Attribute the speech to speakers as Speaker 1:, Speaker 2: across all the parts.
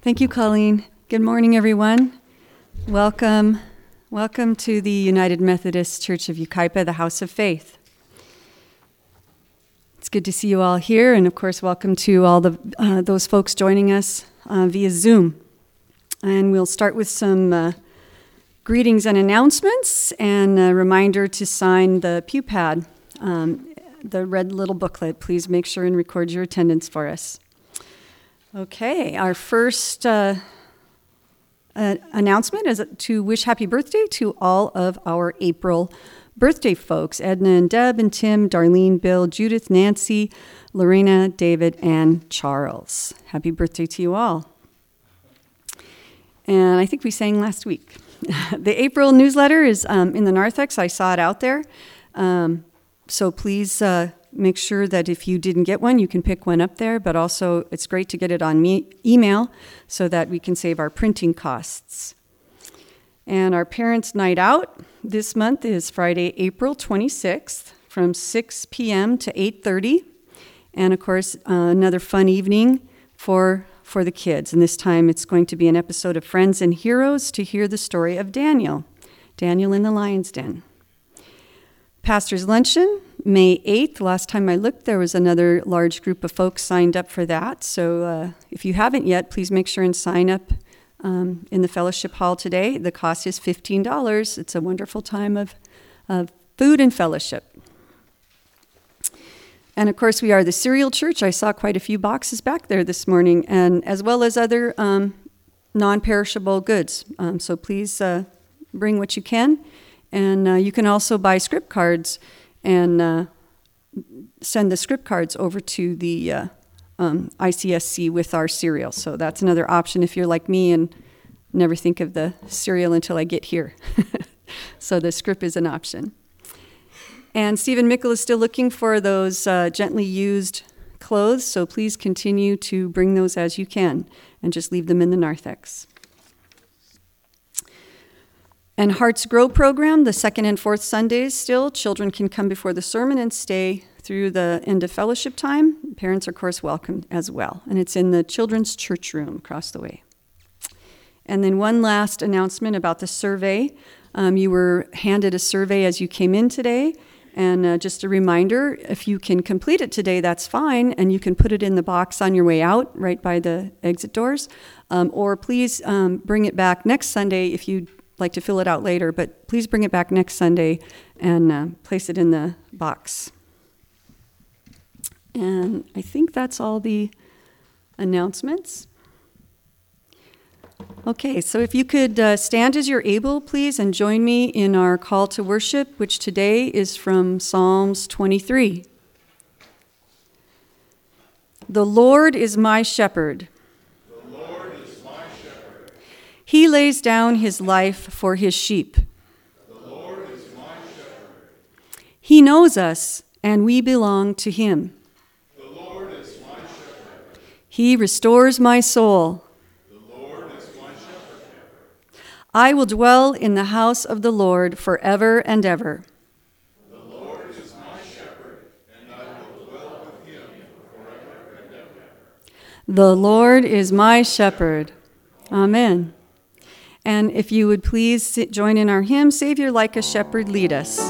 Speaker 1: Thank you, Colleen. Good morning, everyone. Welcome to the United Methodist Church of Yucaipa, the House of Faith. It's good to see you all here, and of course, welcome to all those folks joining us via Zoom. And we'll start with some greetings and announcements, and a reminder to sign the pew pad, the red little booklet. Please make sure and record your attendance for us. Okay, our first announcement is to wish happy birthday to all of our April birthday folks: Edna and Deb and Tim, Darlene, Bill, Judith, Nancy, Lorena, David, and Charles. Happy birthday to you all. And I think we sang last week. The April newsletter is in the narthex. I saw it out there. So please make sure that if you didn't get one, you can pick one up there. But also, it's great to get it on email so that we can save our printing costs. And our Parents' Night Out this month is Friday, April 26th from 6 p.m. to 8:30. And, of course, another fun evening for the kids. And this time it's going to be an episode of Friends and Heroes to hear the story of Daniel in the Lion's Den. Pastor's Luncheon, May 8th. Last time I looked, there was another large group of folks signed up for that. So if you haven't yet, please make sure and sign up in the fellowship hall today. The cost is $15. It's a wonderful time of food and fellowship. And of course, we are the Cereal Church. I saw quite a few boxes back there this morning, and as well as other non-perishable goods. So please bring what you can. And you can also buy script cards and send the script cards over to the ICSC with our cereal. So that's another option if you're like me and never think of the cereal until I get here. So the script is an option. And Stephen Mickle is still looking for those gently used clothes, so please continue to bring those as you can and just leave them in the narthex. And Hearts Grow program, the second and fourth Sundays still. Children can come before the sermon and stay through the end of fellowship time. Parents are, of course, welcome as well. And it's in the children's church room across the way. And then one last announcement about the survey. You were handed a survey as you came in today. And just a reminder, if you can complete it today, that's fine. And you can put it in the box on your way out, right by the exit doors. Or please bring it back next Sunday if you'd like to fill it out later. But please bring it back next Sunday and place it in the box. And I think that's all the announcements. Okay, so if you could stand as you're able, please, and join me in our call to worship, which today is from Psalms 23. The Lord is my shepherd.
Speaker 2: The Lord is my shepherd.
Speaker 1: He lays down his life for his sheep.
Speaker 2: The Lord is my shepherd.
Speaker 1: He knows us, and we belong to him.
Speaker 2: The Lord is my shepherd.
Speaker 1: He restores my soul. I will dwell in the house of the Lord forever and ever.
Speaker 2: The Lord is my shepherd, and I will dwell with him forever and ever.
Speaker 1: The Lord is my shepherd. Amen. And if you would please join in our hymn, Savior like a shepherd, lead us.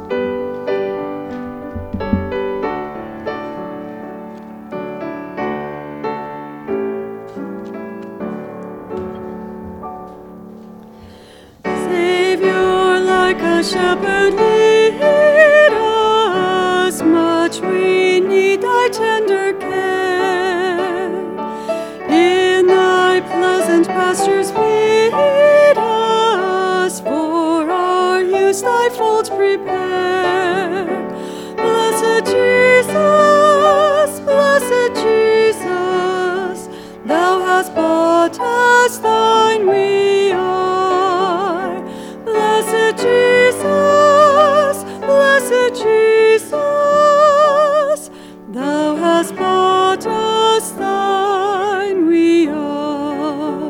Speaker 3: Shepherd, lead us, much we need thy tender care. In thy pleasant pastures feed us, for our use thy folds prepare. Blessed Jesus, thou hast bought us, thine we are. Blessed Jesus, thou hast bought us, thine we are.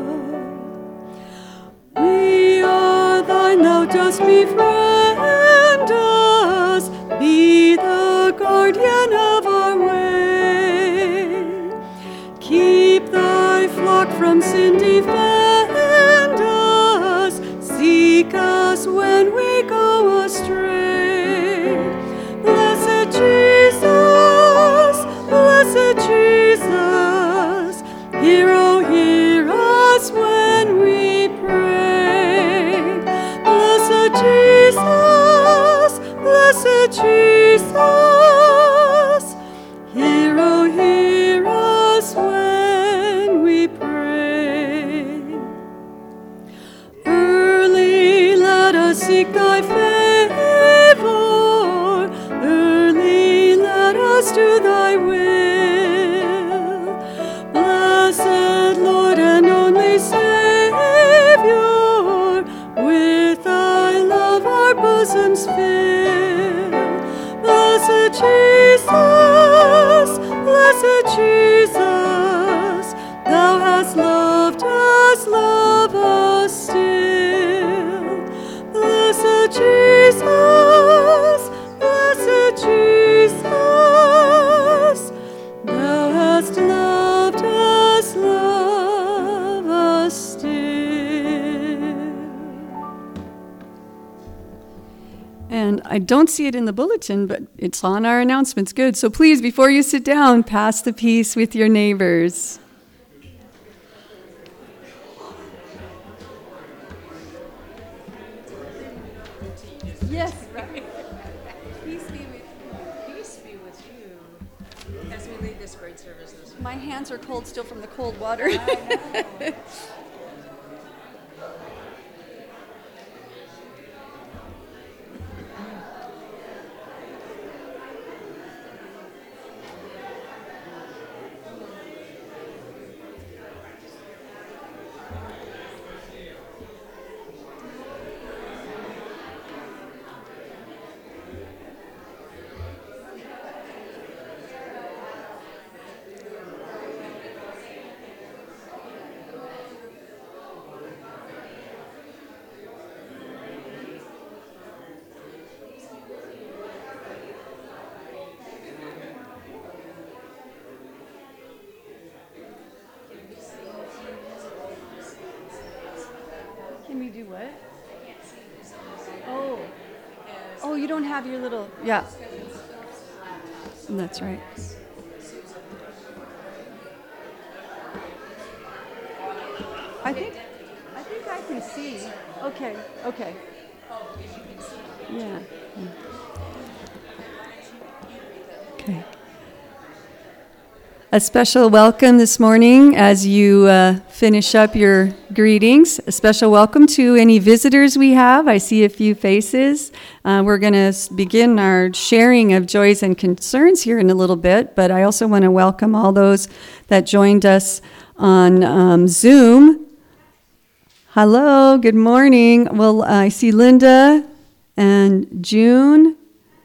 Speaker 3: We are thine, thou dost befriend us, be the guardian of our way. Keep thy flock from sin go astray. Blessed Jesus, hear, oh, hear us when we pray. Blessed Jesus, hear, oh, hear us when we pray. Early let us seek thy favor, early let us do thy will. Blessed Lord and only Savior, with thy love our bosoms fill. Blessed Jesus, thou hast loved us, love us still. Blessed Jesus, thou hast loved us, love us still.
Speaker 1: And I don't see it in the bulletin, but it's on our announcements. Good. So please, before you sit down, pass the peace with your neighbors. Yes, right.
Speaker 4: Peace be with you as we lead this great service this morning.
Speaker 1: My hands are cold still from the cold water. Can we do what? Oh, you don't have your little, yeah. That's right. I think I can see. Okay. Yeah. Okay. A special welcome this morning as you finish up your greetings. A special welcome to any visitors we have. I see a few faces. We're going to begin our sharing of joys and concerns here in a little bit, but I also want to welcome all those that joined us on Zoom. Hello, good morning. Well, I see Linda and June.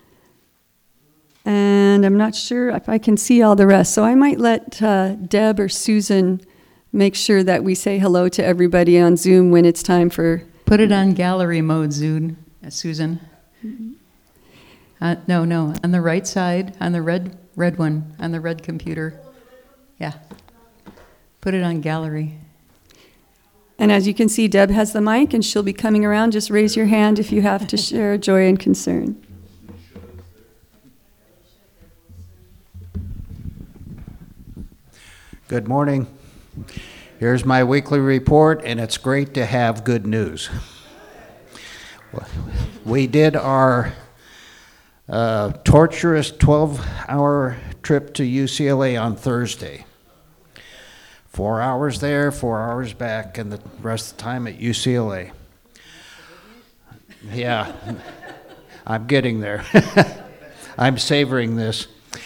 Speaker 1: And I'm not sure if I can see all the rest, so I might let Deb or Susan make sure that we say hello to everybody on Zoom when it's time for...
Speaker 5: Put it on gallery mode, Susan.
Speaker 1: Mm-hmm.
Speaker 5: No, on the right side, on the red one, on the red computer. Yeah. Put it on gallery.
Speaker 1: And as you can see, Deb has the mic, and she'll be coming around. Just raise your hand if you have to share joy and concern.
Speaker 6: Good morning. Here's my weekly report, and it's great to have good news. We did our torturous 12-hour trip to UCLA on Thursday. 4 hours there, 4 hours back, and the rest of the time at UCLA. Yeah, I'm getting there. I'm savoring this.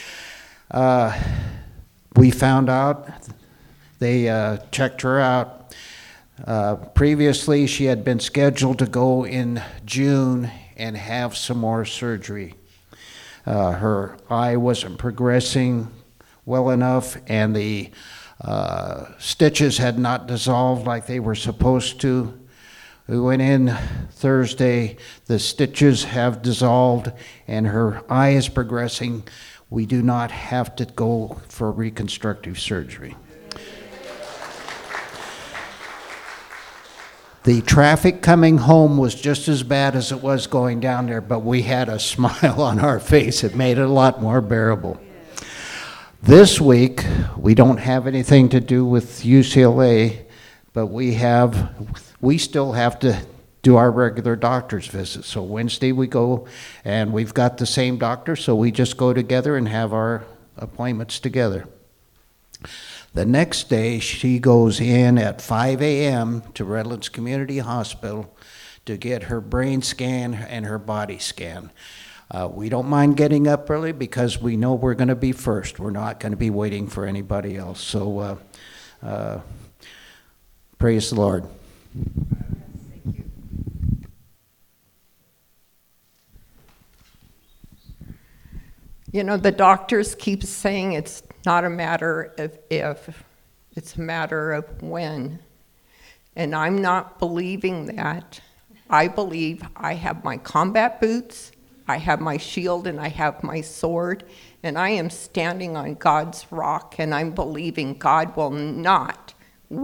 Speaker 6: We found out, they checked her out. Previously, she had been scheduled to go in June and have some more surgery. Her eye wasn't progressing well enough, and the stitches had not dissolved like they were supposed to. We went in Thursday, the stitches have dissolved, and her eye is progressing. We do not have to go for reconstructive surgery. The traffic coming home was just as bad as it was going down there, but we had a smile on our face. It made it a lot more bearable. This week, we don't have anything to do with UCLA, but we still have to do our regular doctor's visits. So Wednesday we go, and we've got the same doctor, so we just go together and have our appointments together. The next day, she goes in at 5 a.m. to Redlands Community Hospital to get her brain scan and her body scan. We don't mind getting up early because we know we're going to be first. We're not going to be waiting for anybody else. So praise the Lord.
Speaker 7: You know, the doctors keep saying it's not a matter of if, it's a matter of when. And I'm not believing that. I believe I have my combat boots, I have my shield, and I have my sword, and I am standing on God's rock, and I'm believing God will not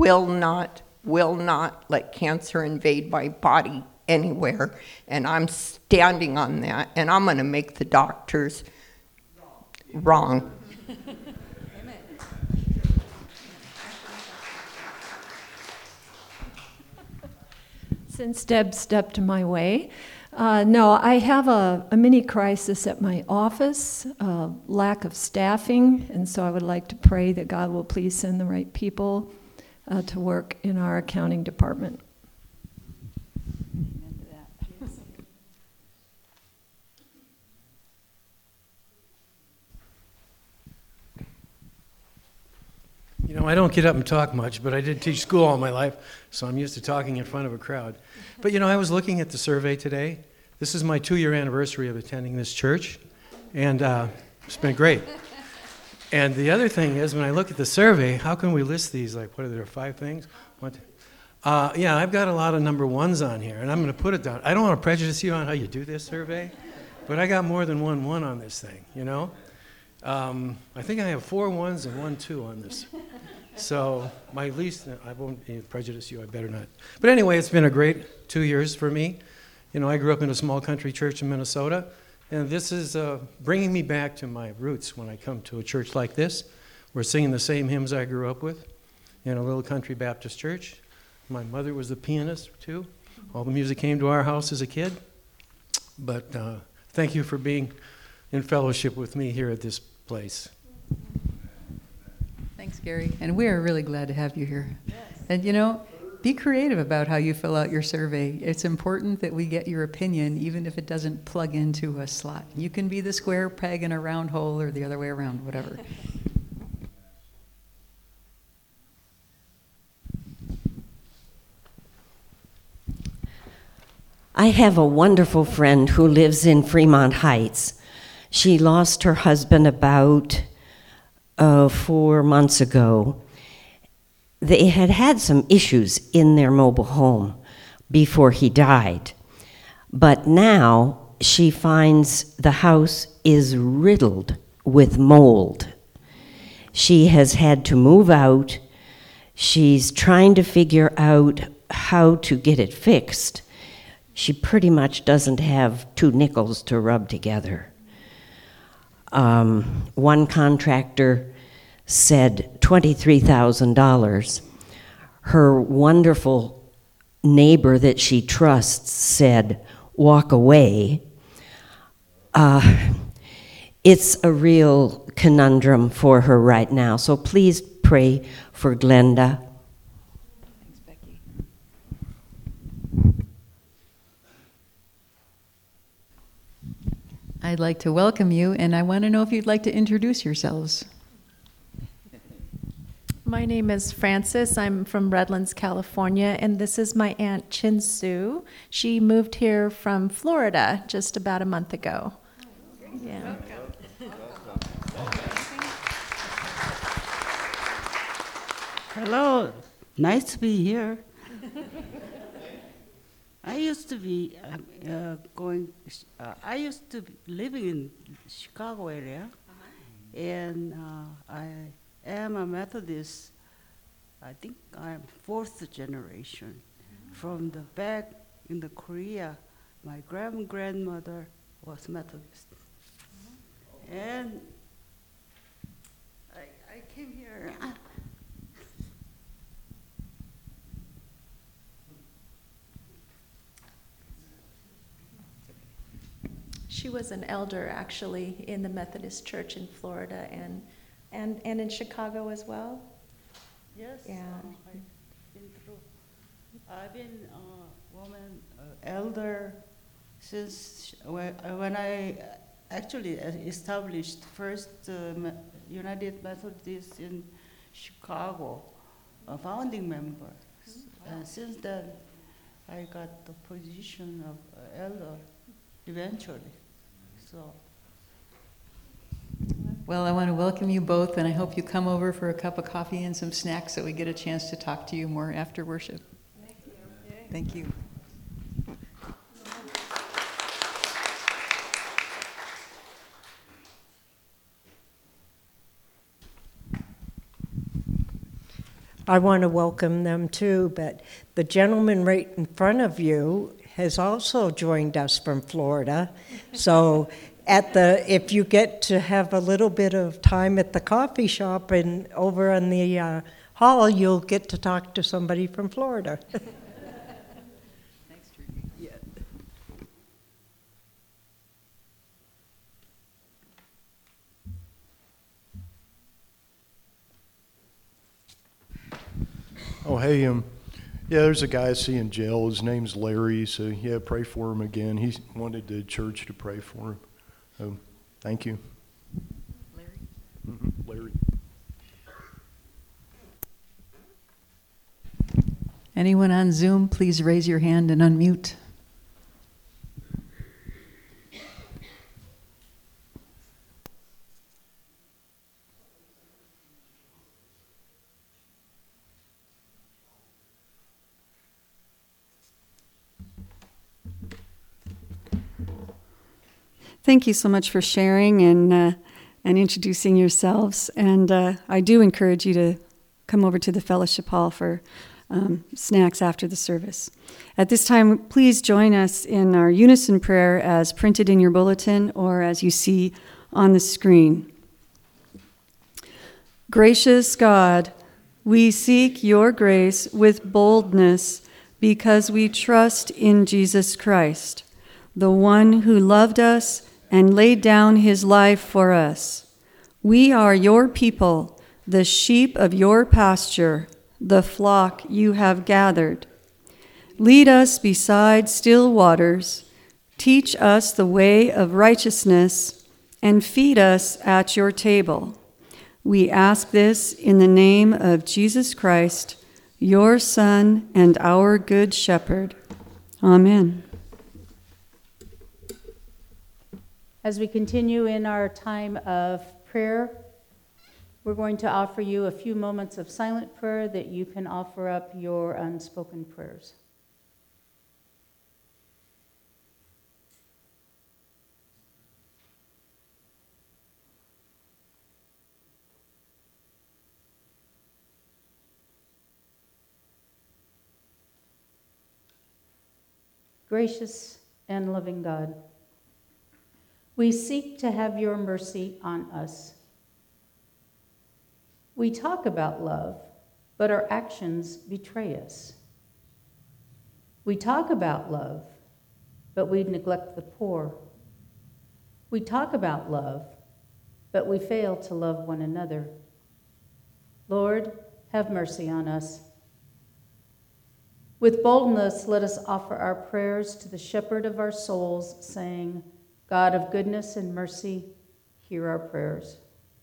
Speaker 7: let cancer invade my body anywhere. And I'm standing on that, and I'm going to make the doctors wrong.
Speaker 3: Since Deb stepped my way, no, I have a mini crisis at my office, lack of staffing, and so I would like to pray that God will please send the right people to work in our accounting department.
Speaker 8: You know, I don't get up and talk much, but I did teach school all my life, so I'm used to talking in front of a crowd. But you know, I was looking at the survey today. This is my 2-year anniversary of attending this church, and it's been great. And the other thing is, when I look at the survey, how can we list these? Like, what are there, 5 things? Yeah, I've got a lot of number 1s on here, and I'm going to put it down. I don't want to prejudice you on how you do this survey, but I got more than 1 1 on this thing, you know? I think I have 4 1s and 1 2 on this. So my least, I won't prejudice you, I better not. But anyway, it's been a great 2 years for me. You know, I grew up in a small country church in Minnesota, and this is bringing me back to my roots when I come to a church like this. We're singing the same hymns I grew up with in a little country Baptist church. My mother was a pianist, too. All the music came to our house as a kid. But thank you for being in fellowship with me here at this place.
Speaker 5: Thanks, Gary. And we are really glad to have you here. Yes. And you know, be creative about how you fill out your survey. It's important that we get your opinion, even if it doesn't plug into a slot. You can be the square peg in a round hole or the other way around, whatever.
Speaker 9: I have a wonderful friend who lives in Fremont Heights. She lost her husband about 4 months ago. They had had some issues in their mobile home before he died. But now she finds the house is riddled with mold. She has had to move out. She's trying to figure out how to get it fixed. She pretty much doesn't have 2 nickels to rub together. One contractor said $23,000. Her wonderful neighbor that she trusts said, walk away. It's a real conundrum for her right now. So please pray for Glenda.
Speaker 5: Thanks, Becky. I'd like to welcome you, and I want to know if you'd like to introduce yourselves.
Speaker 10: My name is Frances. I'm from Redlands, California, and this is my Aunt Chin Sue. She moved here from Florida just about a month ago. Yeah.
Speaker 11: Hello, nice to be here. I used to be I used to be living in Chicago area, and I am a Methodist. I think I'm 4th generation from the back in the Korea, my grandmother was Methodist. And I came here.
Speaker 10: She was an elder, actually, in the Methodist Church in Florida and in Chicago as well.
Speaker 11: Yes,
Speaker 10: Yeah.
Speaker 11: I've been a woman elder since when I actually established first United Methodist in Chicago, a founding member. And since then, I got the position of elder eventually. So.
Speaker 5: Well, I want to welcome you both, and I hope you come over for a cup of coffee and some snacks so we get a chance to talk to you more after worship. Thank you.
Speaker 12: I want to welcome them too, but the gentleman right in front of you has also joined us from Florida. So if you get to have a little bit of time at the coffee shop and over in the hall, you'll get to talk to somebody from Florida.
Speaker 5: Thanks, Trudy.
Speaker 12: Yeah.
Speaker 2: Oh, hey, yeah, there's a guy I see in jail. His name's Larry, so yeah, pray for him again. He wanted the church to pray for him. So, thank you.
Speaker 5: Larry?
Speaker 2: Larry.
Speaker 5: Anyone on Zoom, please raise your hand and unmute.
Speaker 1: Thank you so much for sharing and introducing yourselves. And I do encourage you to come over to the fellowship hall for snacks after the service. At this time, please join us in our unison prayer as printed in your bulletin or as you see on the screen. Gracious God, we seek your grace with boldness because we trust in Jesus Christ, the one who loved us and laid down his life for us. We are your people, the sheep of your pasture, the flock you have gathered. Lead us beside still waters, teach us the way of righteousness, and feed us at your table. We ask this in the name of Jesus Christ, your Son and our Good Shepherd. Amen.
Speaker 4: As we continue in our time of prayer, we're going to offer you a few moments of silent prayer that you can offer up your unspoken prayers. Gracious and loving God, we seek to have your mercy on us. We talk about love, but our actions betray us. We talk about love, but we neglect the poor. We talk about love, but we fail to love one another. Lord, have mercy on us. With boldness, let us offer our prayers to the shepherd of our souls, saying, God of goodness and mercy, hear our prayers.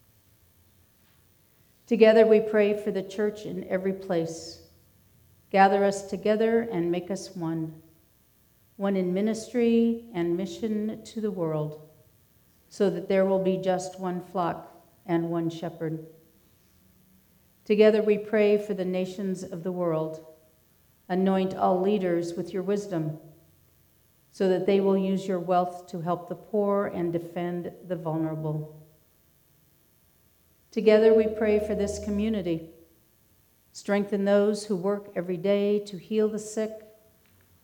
Speaker 4: Together we pray for the church in every place. Gather us together and make us one in ministry and mission to the world, so that there will be just one flock and one shepherd. Together we pray for the nations of the world. Anoint all leaders with your wisdom, so that they will use your wealth to help the poor and defend the vulnerable. Together we pray for this community. Strengthen those who work every day to heal the sick,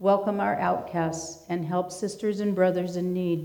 Speaker 4: welcome our outcasts, and help sisters and brothers in need.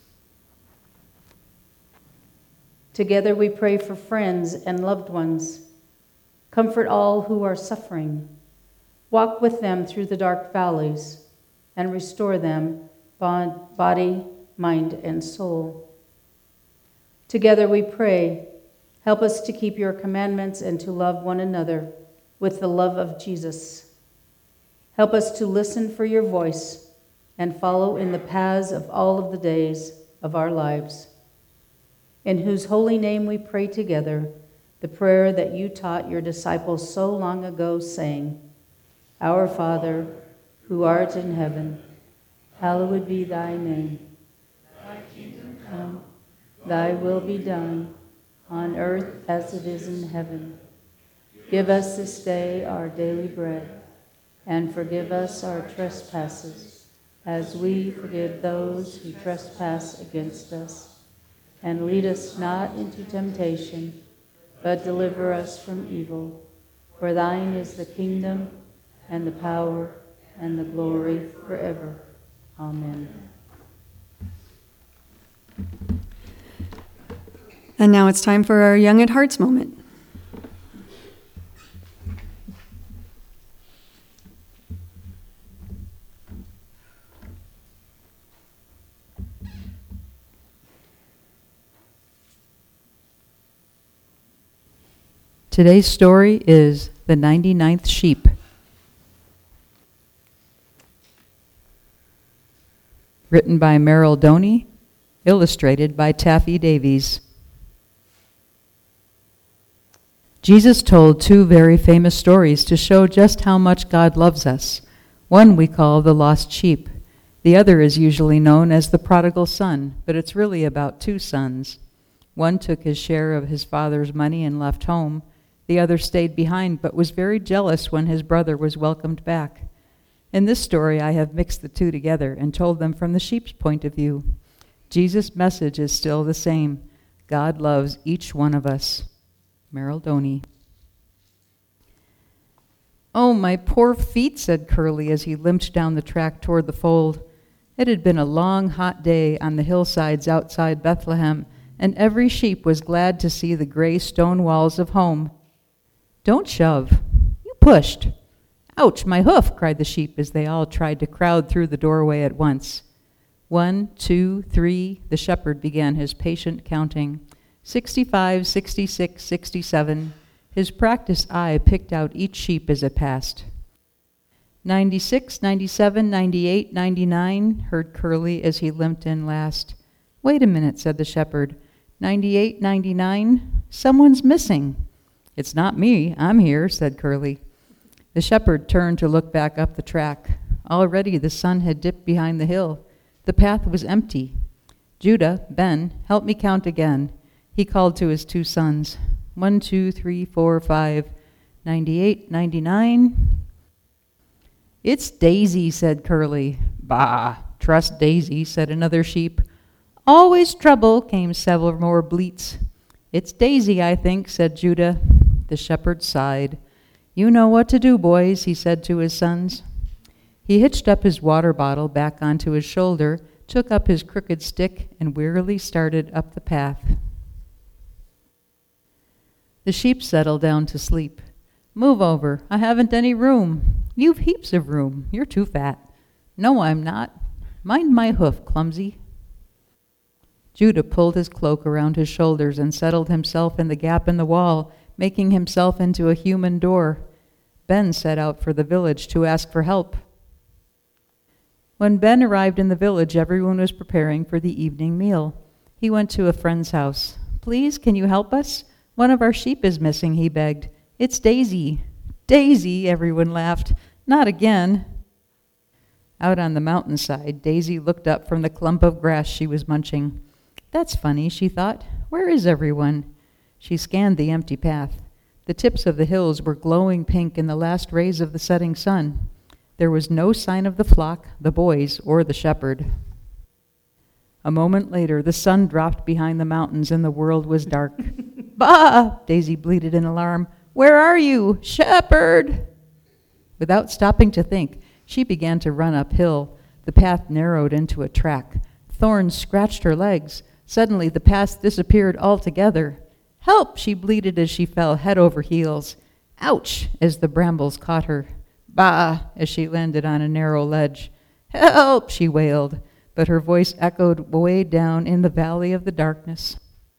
Speaker 4: Together we pray for friends and loved ones. Comfort all who are suffering. Walk with them through the dark valleys and restore them, body, mind, and soul. Together we pray, help us to keep your commandments and to love one another with the love of Jesus. Help us to listen for your voice and follow in the paths of all of the days of our lives. In whose holy name we pray together the prayer that you taught your disciples so long ago, saying, Our Father, who art in heaven, hallowed be thy name. Thy kingdom come, thy will be done, on earth as it is in heaven. Give us this day our daily bread, and forgive us our trespasses, as we forgive those who trespass against us. And lead us not into temptation, but deliver us from evil. For thine is the kingdom, and the power, and the glory forever. Amen.
Speaker 1: And now it's time for our Young at Hearts moment.
Speaker 5: Today's story is The 99th Sheep. Written by Merrill Doney, illustrated by Taffy Davies. Jesus told two very famous stories to show just how much God loves us. One we call the lost sheep. The other is usually known as the prodigal son, but it's really about two sons. One took his share of his father's money and left home. The other stayed behind, but was very jealous when his brother was welcomed back. In this story, I have mixed the two together and told them from the sheep's point of view. Jesus' message is still the same. God loves each one of us. Merrill Doney. Oh, my poor feet, said Curly as he limped down the track toward the fold. It had been a long, hot day on the hillsides outside Bethlehem, and every sheep was glad to see the gray stone walls of home. Don't shove. You pushed. Ouch, my hoof, cried the sheep as they all tried to crowd through the doorway at once. 1, 2, 3, the shepherd began his patient counting. 65, 66, 67. His practiced eye picked out each sheep as it passed. 96, 97, 98, 99, heard Curly as he limped in last. Wait a minute, said the shepherd. 98, 99, someone's missing. It's not me, I'm here, said Curly. The shepherd turned to look back up the track. Already the sun had dipped behind the hill. The path was empty. Judah, Ben, help me count again. He called to his two sons. 1, 2, 3, 4, 5, 98, 99. It's Daisy, said Curly. Bah, trust Daisy, said another sheep. Always trouble, came several more bleats. It's Daisy, I think, said Judah. The shepherd sighed. You know what to do, boys, he said to his sons. He hitched up his water bottle back onto his shoulder, took up his crooked stick, and wearily started up the path. The sheep settled down to sleep. Move over. I haven't any room. You've heaps of room. You're too fat. No, I'm not. Mind my hoof, clumsy. Judah pulled his cloak around his shoulders and settled himself in the gap in the wall, making himself into a human door. Ben set out for the village to ask for help. When Ben arrived in the village, everyone was preparing for the evening meal. He went to a friend's house. Please, can you help us? One of our sheep is missing, he begged. It's Daisy. Daisy, everyone laughed. Not again. Out on the mountainside, Daisy looked up from the clump of grass she was munching. That's funny, she thought. Where is everyone? She scanned the empty path. The tips of the hills were glowing pink in the last rays of the setting sun. There was no sign of the flock, the boys, or the shepherd. A moment later, the sun dropped behind the mountains and the world was dark. Bah! Daisy bleated in alarm. Where are you? Shepherd! Without stopping to think, She began to run uphill. The path narrowed into a track. Thorns scratched her legs. Suddenly, the path disappeared altogether. "Help!" she bleated as she fell head over heels. "Ouch!" as the brambles caught her. "Bah!" as she landed on a narrow ledge. "Help!" she wailed, but her voice echoed way down in the valley of the darkness.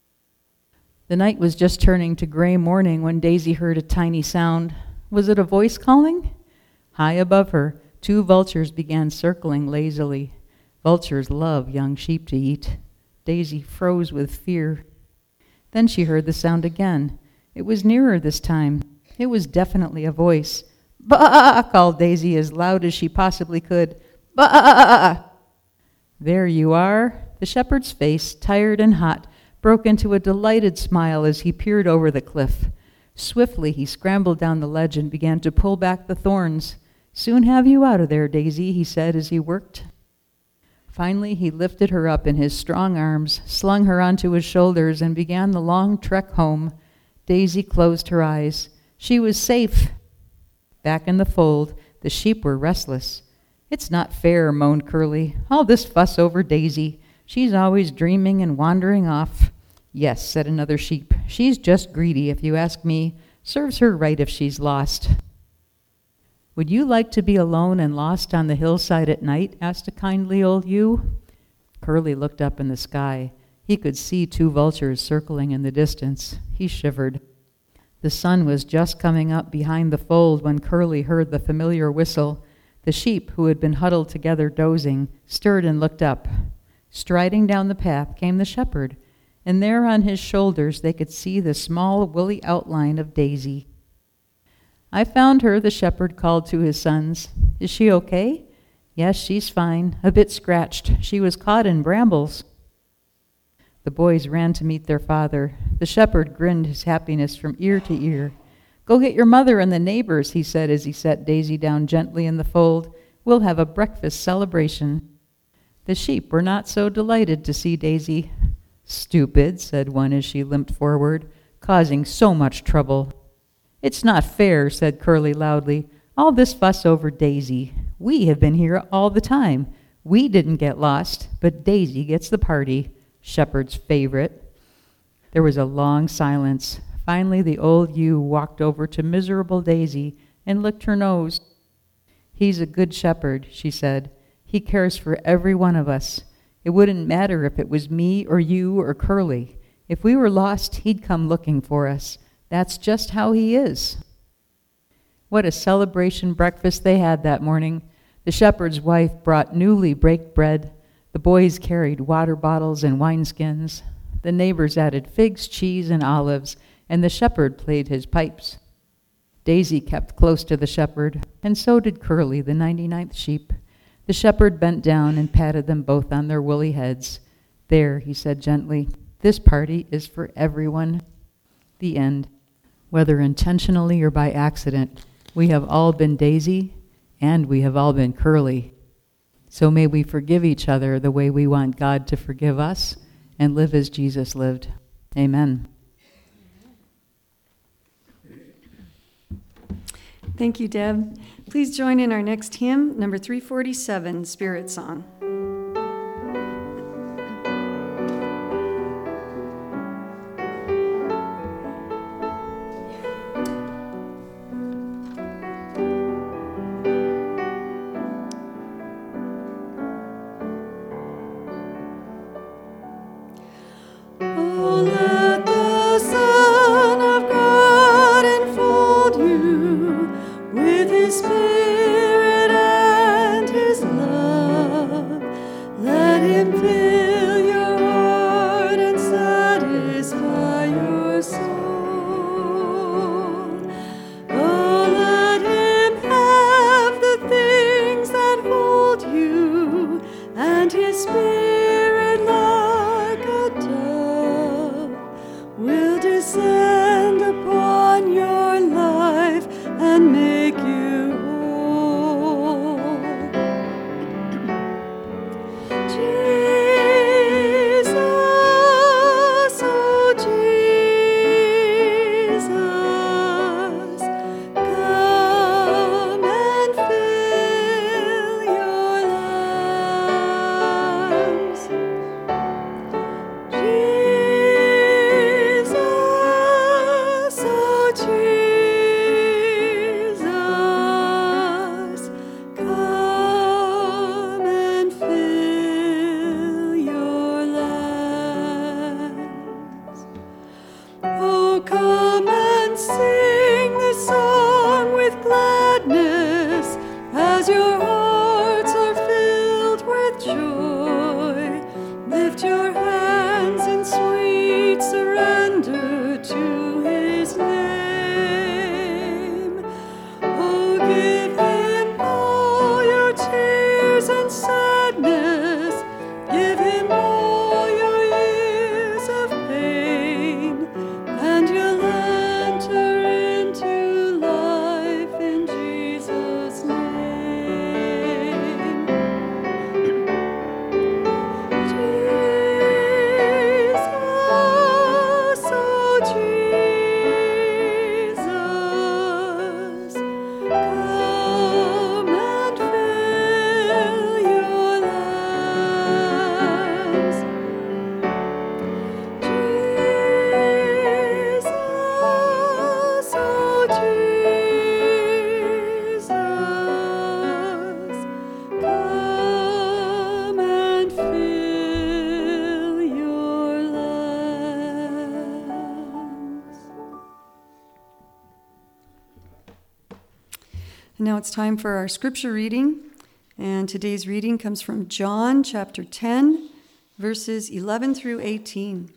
Speaker 5: The night was just turning to gray morning when Daisy heard a tiny sound. Was it a voice calling? High above her, 2 vultures began circling lazily. Vultures love young sheep to eat. Daisy froze with fear. Then she heard the sound again. It was nearer this time. It was definitely a voice. "Bah!" called Daisy as loud as she possibly could. "Bah!" "There you are." The shepherd's face, tired and hot, broke into a delighted smile as he peered over the cliff. Swiftly he scrambled down the ledge and began to pull back the thorns. "Soon have you out of there, Daisy," he said as he worked. Finally, he lifted her up in his strong arms, slung her onto his shoulders, and began the long trek home. Daisy closed her eyes. She was safe. Back in the fold, the sheep were restless. "It's not fair," moaned Curly. "All this fuss over Daisy. She's always dreaming and wandering off." "Yes," said another sheep. "She's just greedy, if you ask me. Serves her right if she's lost." "Would you like to be alone and lost on the hillside at night?" asked a kindly old ewe. Curly looked up in the sky. He could see 2 vultures circling in the distance. He shivered. The sun was just coming up behind the fold when Curly heard the familiar whistle. The sheep, who had been huddled together dozing, stirred and looked up. Striding down the path came the shepherd, and there on his shoulders they could see the small, woolly outline of Daisy. "I found her," the shepherd called to his sons. "Is she okay?" "Yes, she's fine. A bit scratched. She was caught in brambles." The boys ran to meet their father. The shepherd grinned his happiness from ear to ear. "Go get your mother and the neighbors," he said as he set Daisy down gently in the fold. "We'll have a breakfast celebration." The sheep were not so delighted to see Daisy. "Stupid," said one as she limped forward, "causing so much trouble." "It's not fair," said Curly loudly. "All this fuss over Daisy. We have been here all the time. We didn't get lost, but Daisy gets the party. Shepherd's favorite." There was a long silence. Finally, the old ewe walked over to miserable Daisy and licked her nose. "He's a good shepherd," she said. "He cares for every one of us. It wouldn't matter if it was me or you or Curly. If we were lost, he'd come looking for us. That's just how he is." What a celebration breakfast they had that morning. The shepherd's wife brought newly baked bread. The boys carried water bottles and wineskins. The neighbors added figs, cheese, and olives, and the shepherd played his pipes. Daisy kept close to the shepherd, and so did Curly, the 99th sheep. The shepherd bent down and patted them both on their woolly heads. "There," he said gently, "this party is for everyone." The end. Whether intentionally or by accident, we have all been Daisy, and we have all been Curly. So may we forgive each other the way we want God to forgive us, and live as Jesus lived. Amen.
Speaker 1: Thank you, Deb. Please join in our next hymn, number 347, Spirit Song.
Speaker 13: Spirit and His love.
Speaker 1: And now it's time for our scripture reading. And today's reading comes from John chapter 10, verses 11 through 18.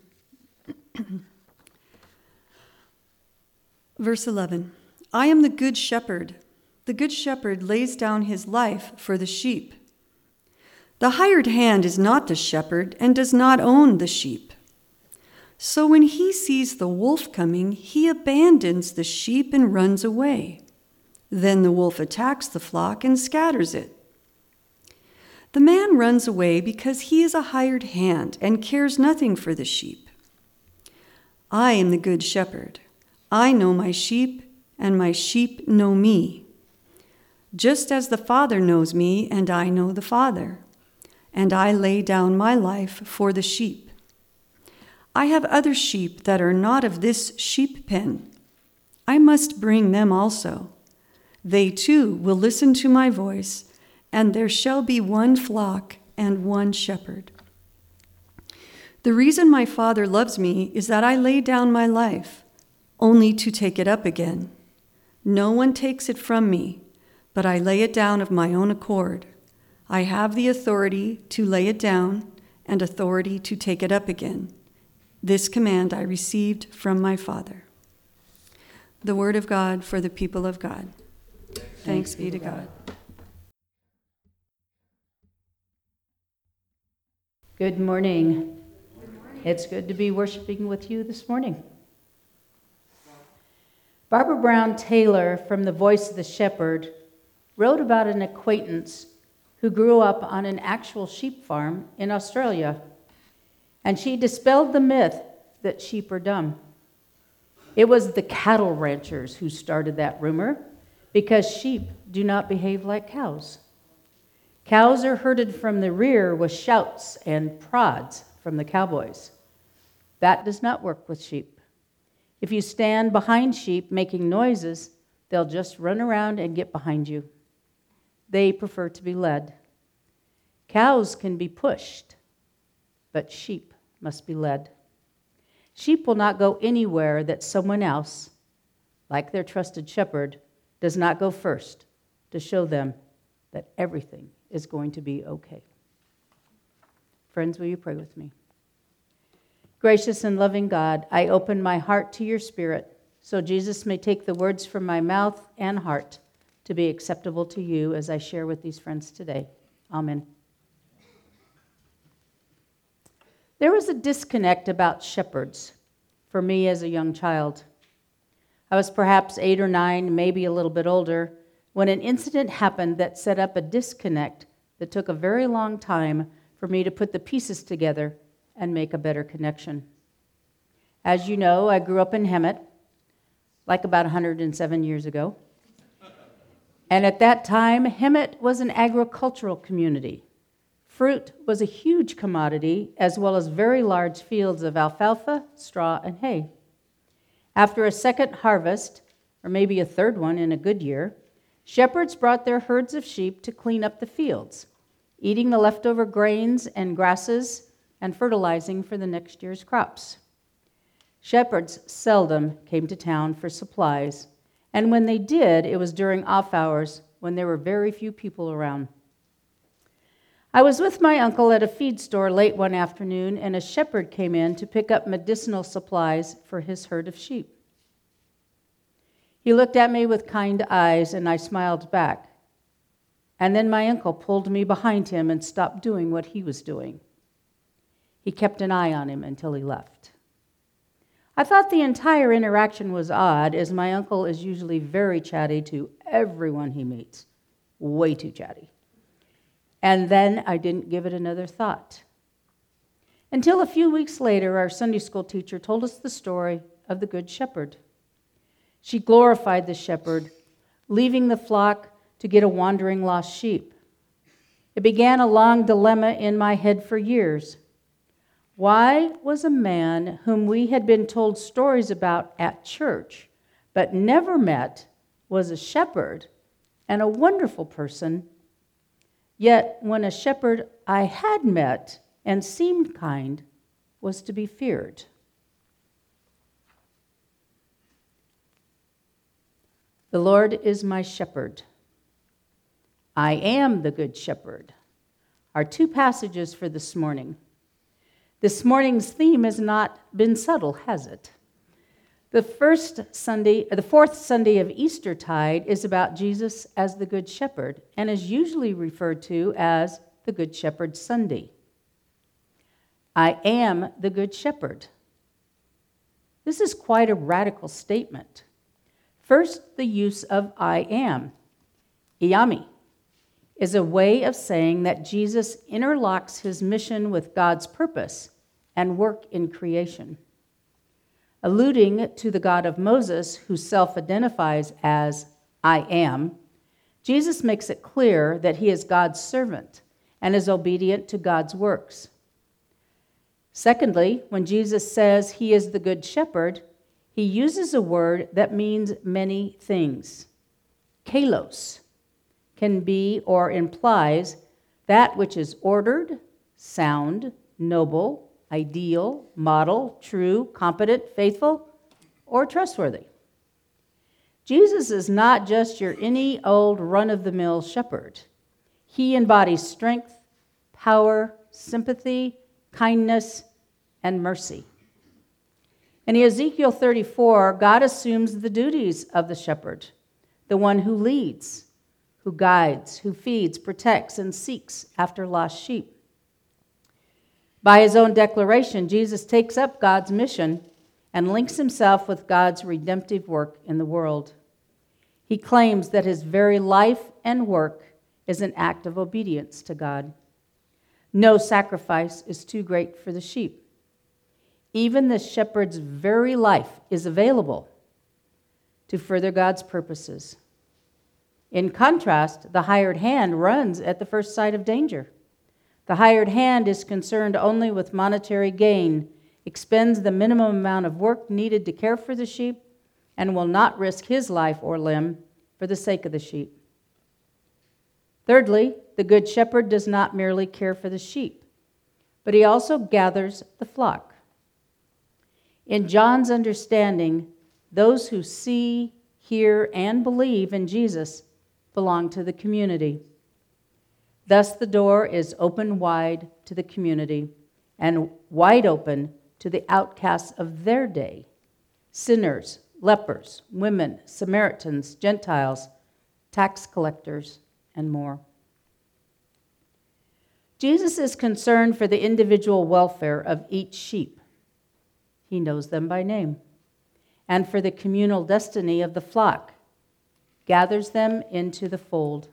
Speaker 1: Verse 11, I am the good shepherd. The good shepherd lays down his life for the sheep. The hired hand is not the shepherd and does not own the sheep. So when he sees the wolf coming, he abandons the sheep and runs away. Then the wolf attacks the flock and scatters it. The man runs away because he is a hired hand and cares nothing for the sheep. I am the good shepherd. I know my sheep, and my sheep know me. Just as the Father knows me, and I know the Father, and I lay down my life for the sheep. I have other sheep that are not of this sheep pen. I must bring them also. They too will listen to my voice, and there shall be one flock and one shepherd. The reason my Father loves me is that I lay down my life, only to take it up again. No one takes it from me, but I lay it down of my own accord. I have the authority to lay it down and authority to take it up again. This command I received from my Father. The word of God for the people of God. Thanks be to God.
Speaker 4: Good morning. It's good to be worshiping with you this morning. Barbara Brown Taylor from The Voice of the Shepherd wrote about an acquaintance who grew up on an actual sheep farm in Australia, and she dispelled the myth that sheep are dumb. It was the cattle ranchers who started that rumor, because sheep do not behave like cows. Cows are herded from the rear with shouts and prods from the cowboys. That does not work with sheep. If you stand behind sheep making noises, they'll just run around and get behind you. They prefer to be led. Cows can be pushed, but sheep must be led. Sheep will not go anywhere that someone else, like their trusted shepherd, does not go first to show them that everything is going to be okay. Friends, will you pray with me? Gracious and loving God, I open my heart to your Spirit so Jesus may take the words from my mouth and heart to be acceptable to you as I share with these friends today. Amen. There was a disconnect about shepherds for me as a young child. I was perhaps 8 or 9, maybe a little bit older, when an incident happened that set up a disconnect that took a very long time for me to put the pieces together and make a better connection. As you know, I grew up in Hemet, like about 107 years ago. And at that time, Hemet was an agricultural community. Fruit was a huge commodity, as well as very large fields of alfalfa, straw, and hay. After a second harvest, or maybe a third one in a good year, shepherds brought their herds of sheep to clean up the fields, eating the leftover grains and grasses and fertilizing for the next year's crops. Shepherds seldom came to town for supplies, and when they did, it was during off hours when there were very few people around. I was with my uncle at a feed store late one afternoon, and a shepherd came in to pick up medicinal supplies for his herd of sheep. He looked at me with kind eyes, and I smiled back. And then my uncle pulled me behind him and stopped doing what he was doing. He kept an eye on him until he left. I thought the entire interaction was odd, as my uncle is usually very chatty to everyone he meets. Way too chatty. And then I didn't give it another thought. Until a few weeks later, our Sunday school teacher told us the story of the Good Shepherd. She glorified the shepherd, leaving the flock to get a wandering lost sheep. It began a long dilemma in my head for years. Why was a man whom we had been told stories about at church, but never met, was a shepherd and a wonderful person, yet when a shepherd I had met and seemed kind was to be feared? The Lord is my shepherd. I am the Good Shepherd, are two passages for this morning. This morning's theme has not been subtle, has it? The fourth Sunday of Eastertide is about Jesus as the Good Shepherd and is usually referred to as the Good Shepherd Sunday. I am the Good Shepherd. This is quite a radical statement. First, the use of I am. Iami is a way of saying that Jesus interlocks his mission with God's purpose and work in creation. Alluding to the God of Moses, who self-identifies as I am, Jesus makes it clear that he is God's servant and is obedient to God's works. Secondly, when Jesus says he is the Good Shepherd, he uses a word that means many things. Kalos can be or implies that which is ordered, sound, noble, ideal, model, true, competent, faithful, or trustworthy. Jesus is not just your any old run-of-the-mill shepherd. He embodies strength, power, sympathy, kindness, and mercy. In Ezekiel 34, God assumes the duties of the shepherd, the one who leads, who guides, who feeds, protects, and seeks after lost sheep. By his own declaration, Jesus takes up God's mission and links himself with God's redemptive work in the world. He claims that his very life and work is an act of obedience to God. No sacrifice is too great for the sheep. Even the shepherd's very life is available to further God's purposes. In contrast, the hired hand runs at the first sight of danger. The hired hand is concerned only with monetary gain, expends the minimum amount of work needed to care for the sheep, and will not risk his life or limb for the sake of the sheep. Thirdly, the Good Shepherd does not merely care for the sheep, but he also gathers the flock. In John's understanding, those who see, hear, and believe in Jesus belong to the community. Thus, the door is open wide to the community and wide open to the outcasts of their day, sinners, lepers, women, Samaritans, Gentiles, tax collectors, and more. Jesus is concerned for the individual welfare of each sheep. He knows them by name. And for the communal destiny of the flock, gathers them into the fold.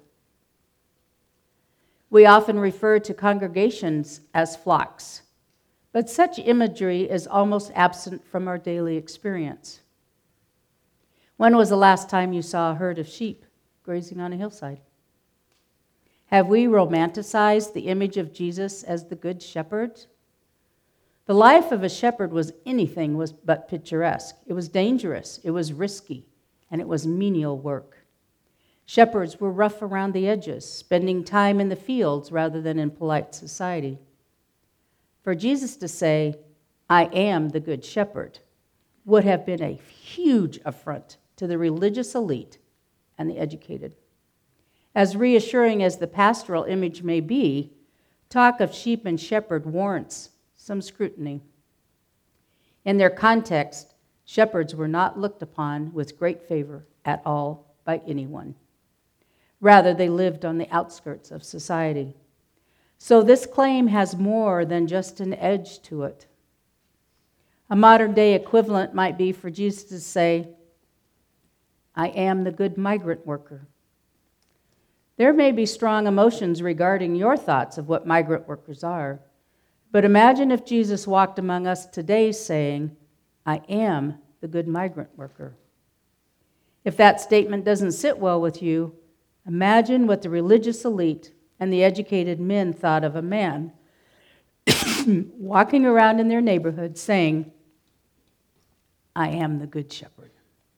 Speaker 4: We often refer to congregations as flocks, but such imagery is almost absent from our daily experience. When was the last time you saw a herd of sheep grazing on a hillside? Have we romanticized the image of Jesus as the Good Shepherd? The life of a shepherd was anything but picturesque. It was dangerous, it was risky, and it was menial work. Shepherds were rough around the edges, spending time in the fields rather than in polite society. For Jesus to say, I am the Good Shepherd, would have been a huge affront to the religious elite and the educated. As reassuring as the pastoral image may be, talk of sheep and shepherd warrants some scrutiny. In their context, shepherds were not looked upon with great favor at all by anyone. Rather, they lived on the outskirts of society. So this claim has more than just an edge to it. A modern-day equivalent might be for Jesus to say, I am the good migrant worker. There may be strong emotions regarding your thoughts of what migrant workers are, but imagine if Jesus walked among us today saying, I am the good migrant worker. If that statement doesn't sit well with you, imagine what the religious elite and the educated men thought of a man walking around in their neighborhood saying, I am the Good Shepherd.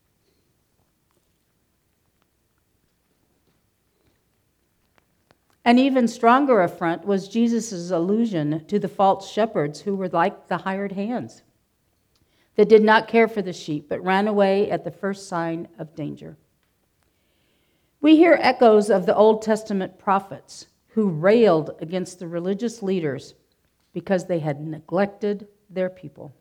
Speaker 4: An even stronger affront was Jesus' allusion to the false shepherds who were like the hired hands that did not care for the sheep but ran away at the first sign of danger. We hear echoes of the Old Testament prophets who railed against the religious leaders because they had neglected their people.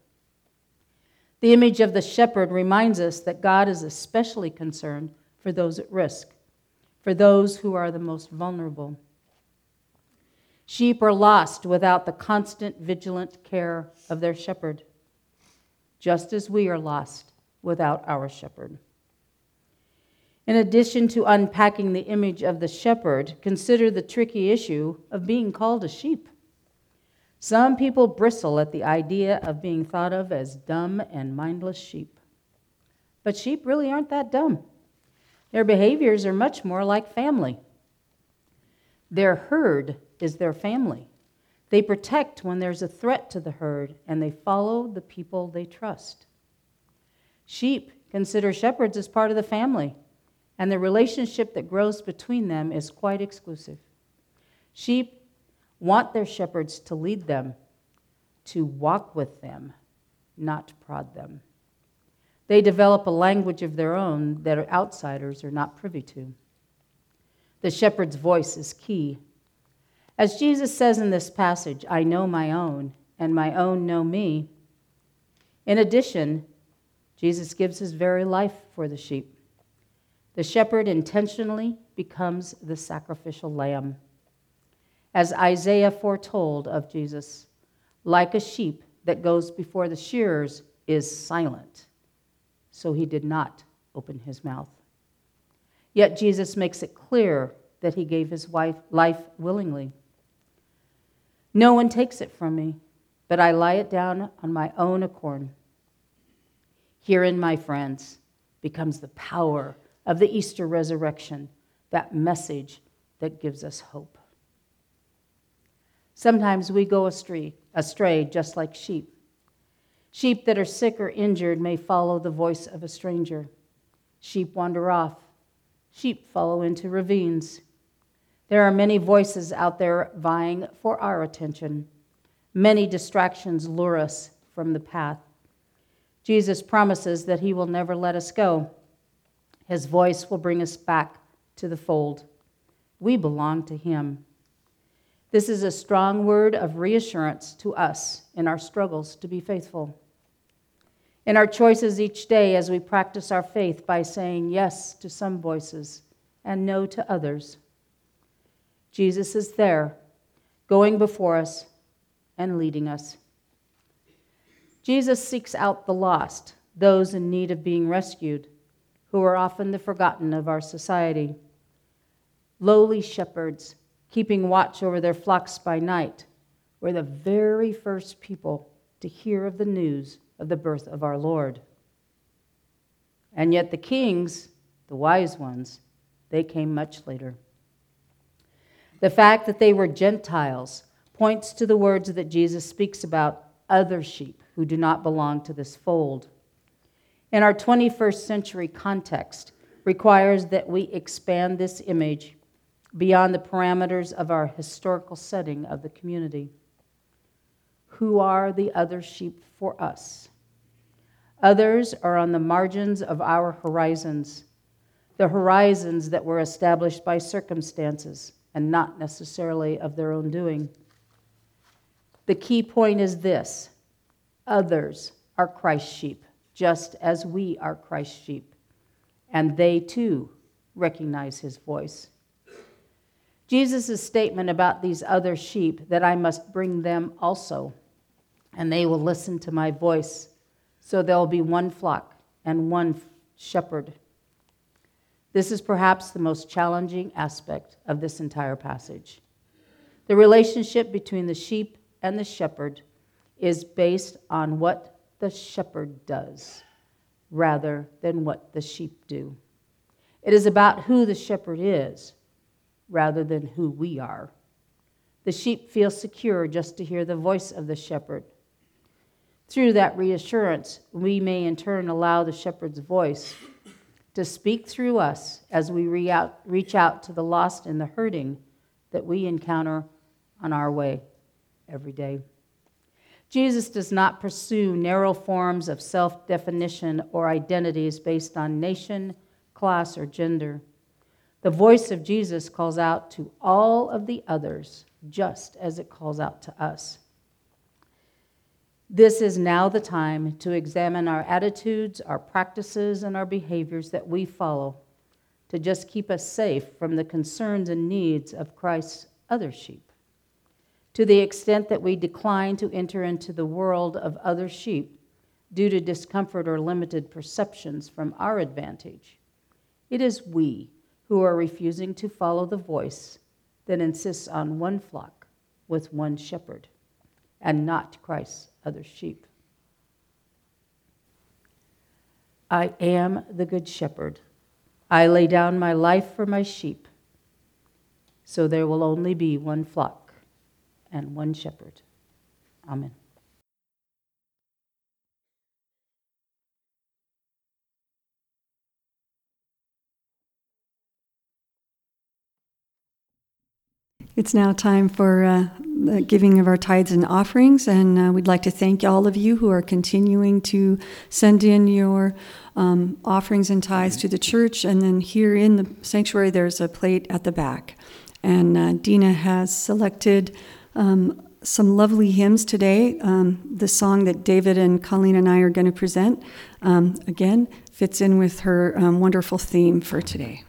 Speaker 4: The image of the shepherd reminds us that God is especially concerned for those at risk, for those who are the most vulnerable. Sheep are lost without the constant, vigilant care of their shepherd, just as we are lost without our shepherd. In addition to unpacking the image of the shepherd, consider the tricky issue of being called a sheep. Some people bristle at the idea of being thought of as dumb and mindless sheep. But sheep really aren't that dumb. Their behaviors are much more like family. Their herd is their family. They protect when there's a threat to the herd, and they follow the people they trust. Sheep consider shepherds as part of the family, and the relationship that grows between them is quite exclusive. Sheep want their shepherds to lead them, to walk with them, not prod them. They develop a language of their own that outsiders are not privy to. The shepherd's voice is key. As Jesus says in this passage, I know my own, and my own know me. In addition, Jesus gives his very life for the sheep. The shepherd intentionally becomes the sacrificial lamb. As Isaiah foretold of Jesus, like a sheep that goes before the shearers is silent, so he did not open his mouth. Yet Jesus makes it clear that he gave his life willingly. No one takes it from me, but I lie it down on my own accord. Herein, my friends, becomes the power of the Easter resurrection, that message that gives us hope. Sometimes we go astray just like sheep. Sheep that are sick or injured may follow the voice of a stranger. Sheep wander off. Sheep follow into ravines. There are many voices out there vying for our attention. Many distractions lure us from the path. Jesus promises that he will never let us go. His voice will bring us back to the fold. We belong to him. This is a strong word of reassurance to us in our struggles to be faithful. In our choices each day as we practice our faith by saying yes to some voices and no to others. Jesus is there, going before us and leading us. Jesus seeks out the lost, those in need of being rescued, who are often the forgotten of our society. Lowly shepherds, keeping watch over their flocks by night, were the very first people to hear of the news of the birth of our Lord. And yet the kings, the wise ones, they came much later. The fact that they were Gentiles points to the words that Jesus speaks about other sheep who do not belong to this fold. In our 21st century context, requires that we expand this image beyond the parameters of our historical setting of the community. Who are the other sheep for us? Others are on the margins of our horizons, the horizons that were established by circumstances and not necessarily of their own doing. The key point is this: others are Christ's sheep, just as we are Christ's sheep, and they too recognize his voice. Jesus' statement about these other sheep, that I must bring them also, and they will listen to my voice, so there will be one flock and one shepherd. This is perhaps the most challenging aspect of this entire passage. The relationship between the sheep and the shepherd is based on what the shepherd does, rather than what the sheep do. It is about who the shepherd is, rather than who we are. The sheep feel secure just to hear the voice of the shepherd. Through that reassurance, we may in turn allow the shepherd's voice to speak through us as we reach out to the lost and the hurting that we encounter on our way every day. Jesus does not pursue narrow forms of self-definition or identities based on nation, class, or gender. The voice of Jesus calls out to all of the others, just as it calls out to us. This is now the time to examine our attitudes, our practices, and our behaviors that we follow to just keep us safe from the concerns and needs of Christ's other sheep. To the extent that we decline to enter into the world of other sheep due to discomfort or limited perceptions from our advantage, it is we who are refusing to follow the voice that insists on one flock with one shepherd and not Christ's other sheep. I am the good shepherd. I lay down my life for my sheep, so there will only be one flock and one shepherd. Amen.
Speaker 1: It's now time for the giving of our tithes and offerings, and we'd like to thank all of you who are continuing to send in your offerings and tithes to the church. And then here in the sanctuary, there's a plate at the back. And Dina has selected some lovely hymns today. The song that David and Colleen and I are going to present, again, fits in with her wonderful theme for today.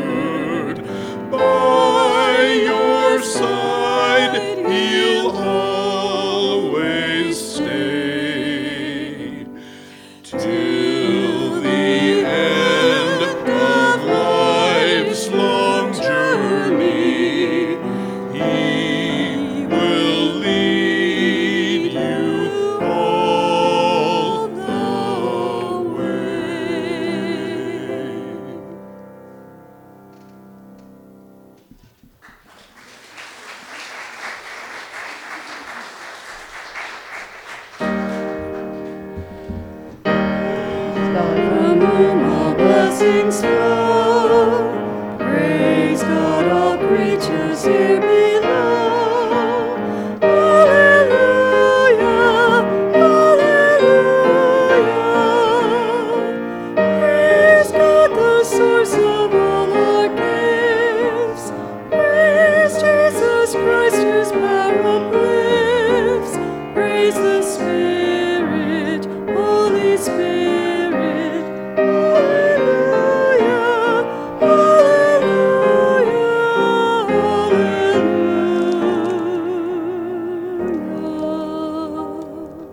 Speaker 13: By your side he'll
Speaker 1: blessings flow. Praise God, all creatures here below. Hallelujah, hallelujah. Praise God, the source of all our gifts. Praise Jesus Christ, whose power uplifts. Praise the Spirit, Holy Spirit. Hallelujah, hallelujah, hallelujah.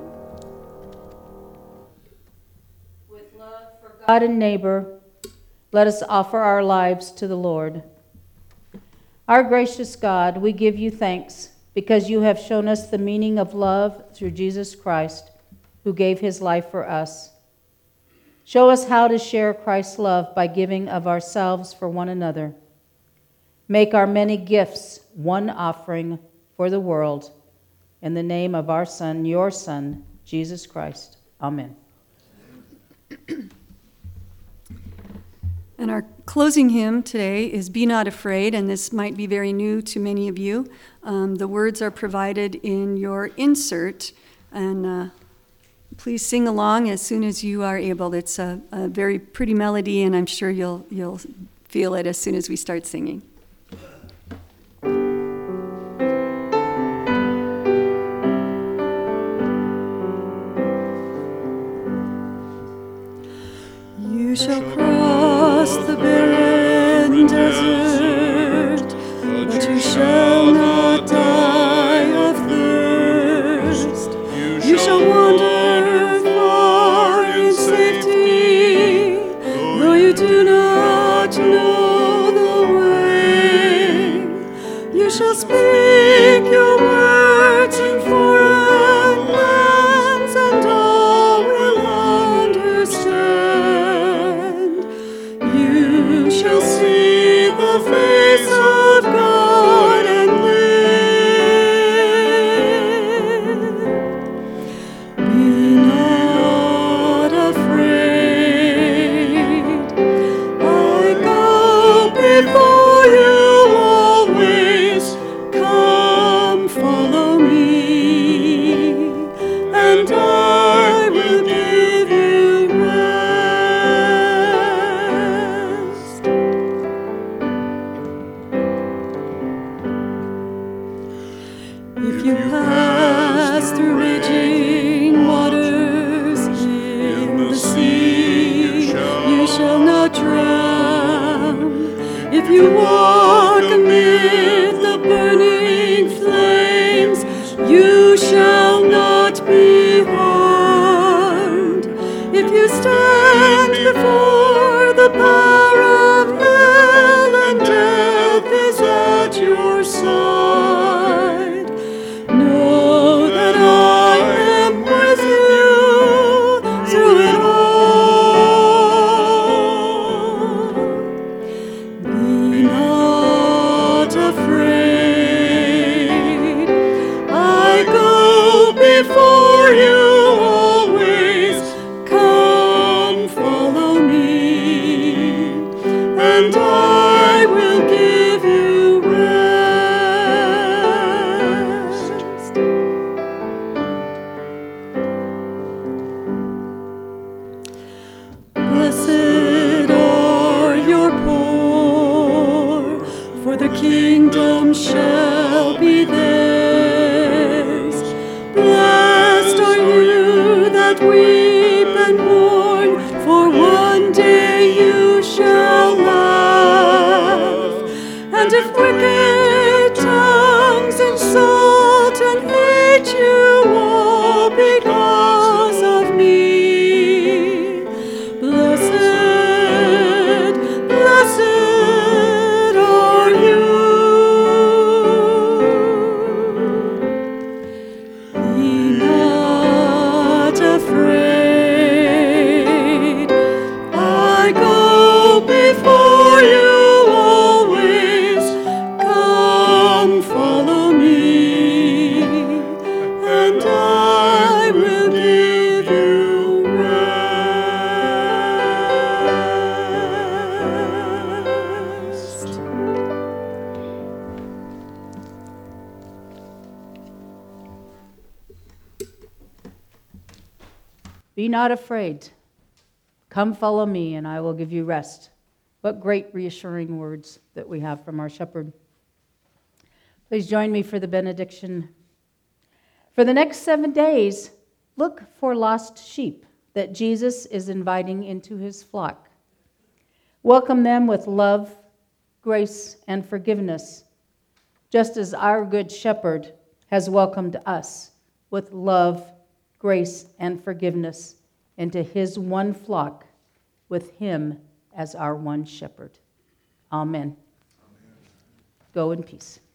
Speaker 4: With love for God and neighbor, let us offer our lives to the Lord. Our gracious God, we give you thanks because you have shown us the meaning of love through Jesus Christ, who gave his life for us. Show us how to share Christ's love by giving of ourselves for one another. Make our many gifts one offering for the world. In the name of our Son, your Son, Jesus Christ. Amen.
Speaker 1: And our closing hymn today is Be Not Afraid, and this might be very new to many of you. The words are provided in your insert, and please sing along as soon as you are able. It's a very pretty melody, and I'm sure you'll feel it as soon as we start singing. You shall cross the barren desert, but you shall not die of thirst. You shall wander far in safety, though you do not know the way. You shall speak your words in foreign lands, and all will understand. You shall see the face of God and live. Be not afraid. I go before you always. Come, follow me, and I will give you rest. If you pass through raging waters in the sea, you shall not drown. If you walk amid the burning flames, you shall not be harmed. If you stand before the power of hell and death is at your side, know that I am with you through it all. Be not afraid. I go before you always. Come, follow me, and I will give you rest. Blessed are your poor, for the kingdom shall be theirs. Blessed are you that weep and mourn, for one day you shall laugh. And if wicked tongues insult and hate you all because of me, blessed, blessed are you.
Speaker 4: Be not afraid. Come follow me, and I will give you rest. What great reassuring words that we have from our shepherd. Please join me for the benediction. For the next 7 days, look for lost sheep that Jesus is inviting into his flock. Welcome them with love, grace, and forgiveness, just as our good shepherd has welcomed us with love, grace, and forgiveness into his one flock, with him as our one shepherd. Amen. Go in peace.